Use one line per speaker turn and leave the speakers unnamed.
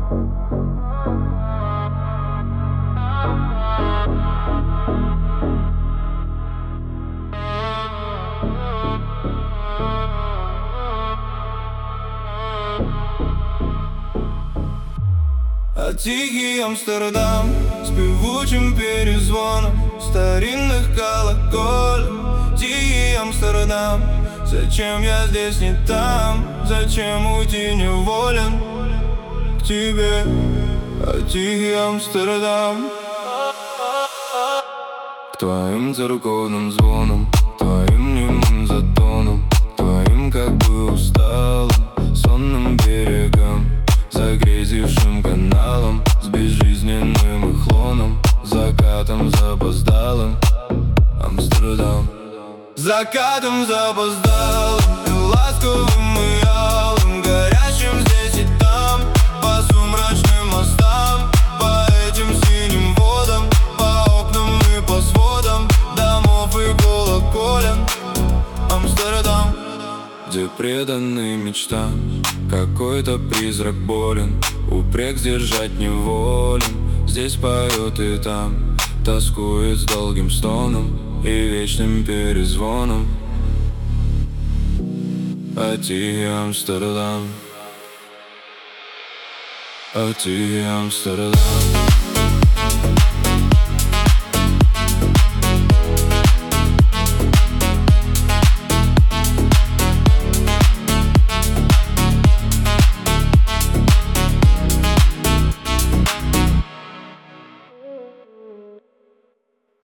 А тихий Амстердам с певучим перезвоном старинных колоколем. Тихий Амстердам, зачем я здесь не там? Зачем уйти неволен к тебе? А тихий Амстердам, к твоим церковным звонам, твоим немым затоном, твоим как бы усталым сонным берегам, загрязившим каналом, с безжизненным эхлоном, закатом запоздалым. Амстердам, закатом запоздалым и ласковым и алым, горящим здесь и там, по сумрачным мостам, по этим синим водам, по окнам и по сводам домов и колоколен. Амстердам, где преданный мечтам какой-то призрак болен, упрек сдержать неволен. Здесь поет и там тоскует с долгим стоном и вечным перезвоном. А тихий Амстердам, а тихий Амстердам.